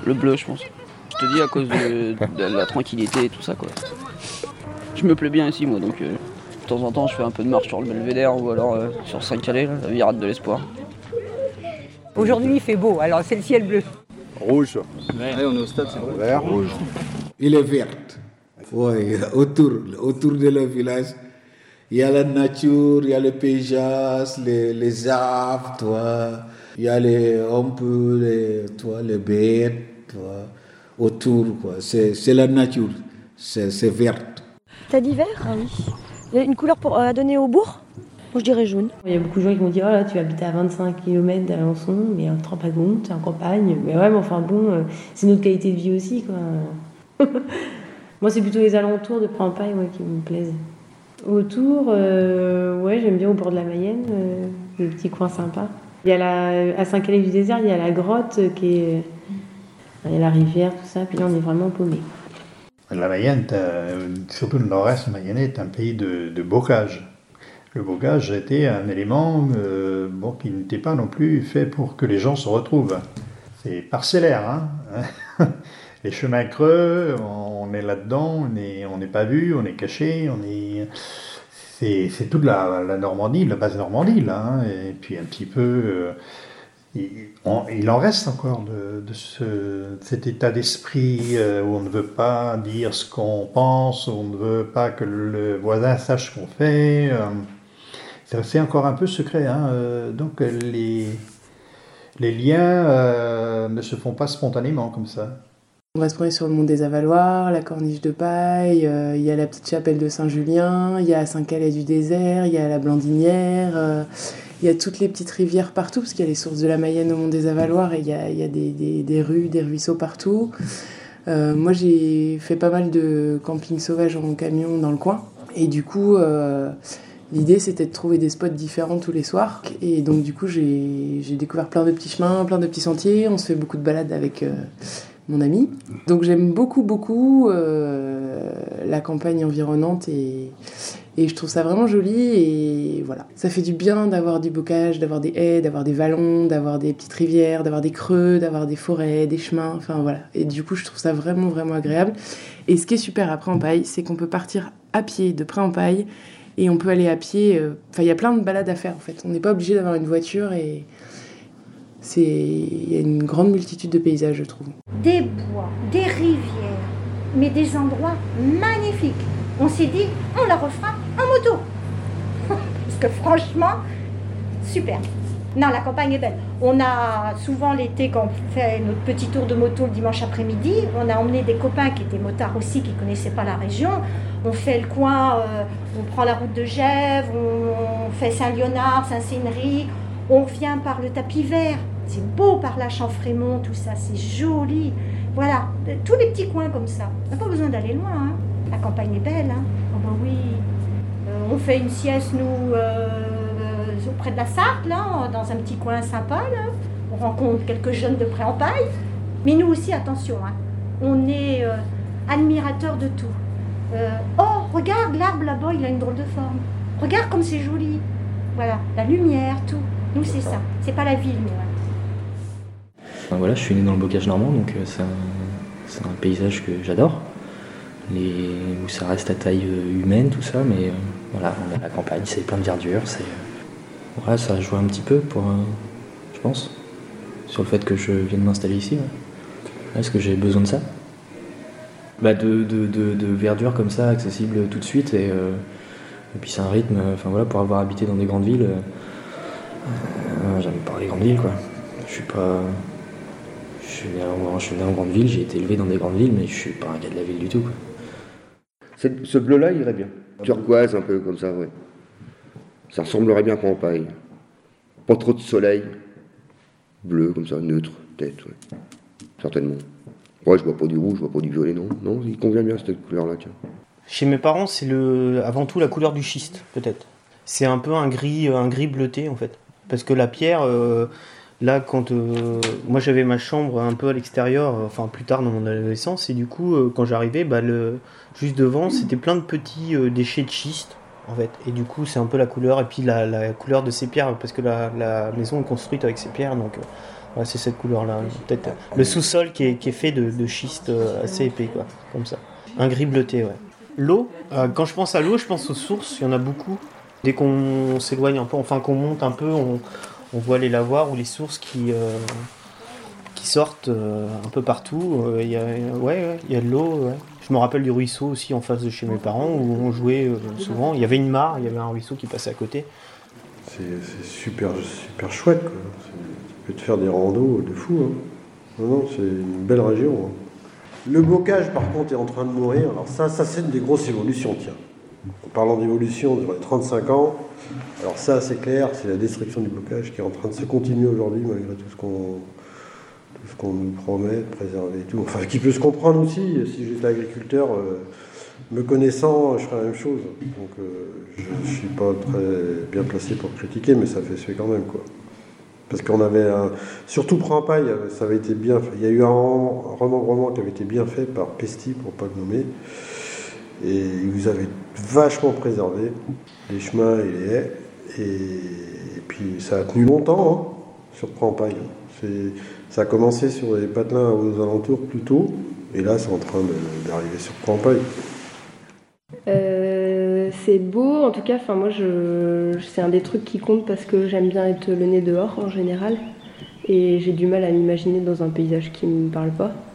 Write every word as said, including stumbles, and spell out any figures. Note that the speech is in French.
Le bleu, je pense. Je te dis à cause de, de la tranquillité et tout ça, quoi. Je me plais bien ici, moi, donc euh, de temps en temps, je fais un peu de marche sur le Belvédère ou alors euh, sur Saint-Calais, la virade de l'Espoir. Aujourd'hui, il fait beau, alors c'est le ciel bleu. Rouge. Ouais. Ouais, on est au stade, c'est rouge. Vert, rouge. Il est vert. Ouais, autour, autour de le village, il y a la nature, il y a le paysage, les, les arbres, toi. Il y a les, un peu les, toi, les bêtes, toi, autour, quoi. C'est, c'est la nature, c'est, c'est vert. T'as dit vert ? Ah oui. Il y a une couleur pour, à donner au bourg ? Moi je dirais jaune. Il y a beaucoup de gens qui vont dire oh là tu habites à vingt-cinq kilomètres d'Alençon, mais on te rend pas compte, t'es en campagne. Mais ouais, mais enfin bon, c'est notre qualité de vie aussi, quoi. Moi c'est plutôt les alentours de Prampaille ouais, qui me plaisent. Autour, euh, ouais j'aime bien au bord de la Mayenne, euh, des petits coins sympas. Il y a la, à Saint-Calais-du-Désert, il y a la grotte qui est, il y a la rivière, tout ça, puis là on est vraiment paumé. La Mayenne, surtout le nord-est mayennais, est un pays de, de bocage. Le bocage était un élément euh, bon, qui n'était pas non plus fait pour que les gens se retrouvent. C'est parcellaire, hein. Les chemins creux, on est là-dedans, on n'est on n'est pas vu, on est caché, on est... C'est, c'est toute la, la Normandie, la basse Normandie, là, hein, et puis un petit peu... Euh, il, on, il en reste encore de, de, ce, de cet état d'esprit euh, où on ne veut pas dire ce qu'on pense, où on ne veut pas que le voisin sache ce qu'on fait. Euh, c'est, c'est encore un peu secret, hein, euh, donc les, les liens euh, ne se font pas spontanément comme ça. On va se promener sur le mont des Avaloirs, la Corniche de Paille, euh, il y a la petite chapelle de Saint-Julien, il y a Saint-Calais-du-Désert, il y a la Blandinière, euh, il y a toutes les petites rivières partout, parce qu'il y a les sources de la Mayenne au mont des Avaloirs, et il y a, il y a des, des, des rues, des ruisseaux partout. Euh, moi, j'ai fait pas mal de camping sauvage en camion dans le coin, et du coup, euh, l'idée, c'était de trouver des spots différents tous les soirs. Et donc, du coup, j'ai, j'ai découvert plein de petits chemins, plein de petits sentiers, on se fait beaucoup de balades avec... Euh, mon ami. Donc j'aime beaucoup, beaucoup euh, la campagne environnante et, et je trouve ça vraiment joli et voilà. Ça fait du bien d'avoir du bocage, d'avoir des haies, d'avoir des vallons, d'avoir des petites rivières, d'avoir des creux, d'avoir des forêts, des chemins, enfin voilà. Et du coup, je trouve ça vraiment, vraiment agréable. Et ce qui est super à Prampaille, c'est qu'on peut partir à pied de Prampaille et on peut aller à pied. Enfin, euh, il y a plein de balades à faire en fait. On n'est pas obligé d'avoir une voiture et... C'est... Il y a une grande multitude de paysages, je trouve. Des bois, des rivières, mais des endroits magnifiques. On s'est dit, on la refera en moto. Parce que franchement, super. Non, la campagne est belle. On a souvent l'été, quand on fait notre petit tour de moto le dimanche après-midi, on a emmené des copains qui étaient motards aussi, qui ne connaissaient pas la région. On fait le coin, euh, on prend la route de Gèvres, on, on fait Saint-Léonard, Saint-Sénéry, on vient par le tapis vert. C'est beau par là, Champfrémont, tout ça, c'est joli. Voilà, tous les petits coins comme ça. On n'a pas besoin d'aller loin, hein. La campagne est belle, hein. Oh ben oui. Euh, on fait une sieste, nous, euh, euh, auprès de la Sarthe, là, dans un petit coin sympa, là. On rencontre quelques jeunes de Prampaille. Mais nous aussi, attention, hein. On est euh, admirateurs de tout. Euh, oh, regarde, l'arbre là-bas, il a une drôle de forme. Regarde comme c'est joli. Voilà, la lumière, tout. Nous, c'est ça. C'est pas la ville, nous, hein. Enfin, voilà, je suis né dans le bocage normand, donc euh, c'est, un, c'est un paysage que j'adore, les, où ça reste à taille euh, humaine, tout ça, mais euh, voilà, on a la campagne, c'est plein de verdure, c'est, euh, voilà, ça joue un petit peu, pour, euh, je pense, sur le fait que je viens de m'installer ici. Ouais. Est-ce que j'ai besoin de ça bah de, de, de, de verdure comme ça, accessible tout de suite, et, euh, et puis c'est un rythme, enfin voilà, pour avoir habité dans des grandes villes, euh, euh, j'aime pas les grandes villes, quoi. Je suis pas... Je suis, né en, je suis né en grande ville, j'ai été élevé dans des grandes villes, mais je suis pas un gars de la ville du tout, quoi. Cette, ce bleu-là, il irait bien. Turquoise, un peu comme ça, ouais. Ça ressemblerait bien à Prampaille. Pas trop de soleil. Bleu, comme ça, neutre, peut-être, ouais. Certainement. Ouais, je vois pas du rouge, je vois pas du violet, non. Non, il convient bien cette couleur-là, tiens. Chez mes parents, c'est le, avant tout la couleur du schiste, peut-être. C'est un peu un gris, un gris bleuté, en fait. Parce que la pierre... Euh, Là, quand euh, moi j'avais ma chambre un peu à l'extérieur, euh, enfin plus tard dans mon adolescence, et du coup, euh, quand j'arrivais, bah, le, juste devant, c'était plein de petits euh, déchets de schiste, en fait. Et du coup, c'est un peu la couleur, et puis la, la couleur de ces pierres, parce que la, la maison est construite avec ces pierres, donc euh, Ouais, c'est cette couleur-là. Peut-être le sous-sol qui est, qui est fait de, de schiste assez épais, quoi, comme ça. Un gris bleuté, ouais. L'eau, euh, quand je pense à l'eau, je pense aux sources, il y en a beaucoup. Dès qu'on s'éloigne un peu, enfin qu'on monte un peu, on, on voit les lavoirs ou les sources qui, euh, qui sortent euh, un peu partout. Il euh, y a, ouais, ouais, y a de l'eau, ouais. Je me rappelle du ruisseau aussi en face de chez mes parents où on jouait euh, souvent. Il y avait une mare, il y avait un ruisseau qui passait à côté. C'est, c'est super, super chouette, quoi. C'est, tu peux te faire des randos de fou. Hein. Non, non, c'est une belle région. Hein. Le bocage, par contre, est en train de mourir. Alors ça, ça c'est une des grosses évolutions, tiens. En parlant d'évolution sur les trente-cinq ans, alors ça, c'est clair, c'est la destruction du bocage qui est en train de se continuer aujourd'hui, malgré tout ce qu'on, tout ce qu'on nous promet de préserver et tout. Enfin, qui peut se comprendre aussi. Si j'étais agriculteur, euh, me connaissant, je ferais la même chose. Donc, euh, je ne suis pas très bien placé pour critiquer, mais ça fait se fait quand même, quoi. Parce qu'on avait un... Surtout Prampaille, ça avait été bien fait. Il y a eu un remembrement qui avait été bien fait par Pesti, pour ne pas le nommer. Et ils avaient vachement préservé les chemins et les haies. Et, et puis ça a tenu longtemps, hein, sur Prampaille. C'est... Ça a commencé sur les patelins aux alentours plus tôt. Et là, c'est en train de... d'arriver sur Prampaille. Euh, c'est beau, en tout cas, enfin moi je, c'est un des trucs qui compte parce que j'aime bien être le nez dehors en général et j'ai du mal à m'imaginer dans un paysage qui me parle pas.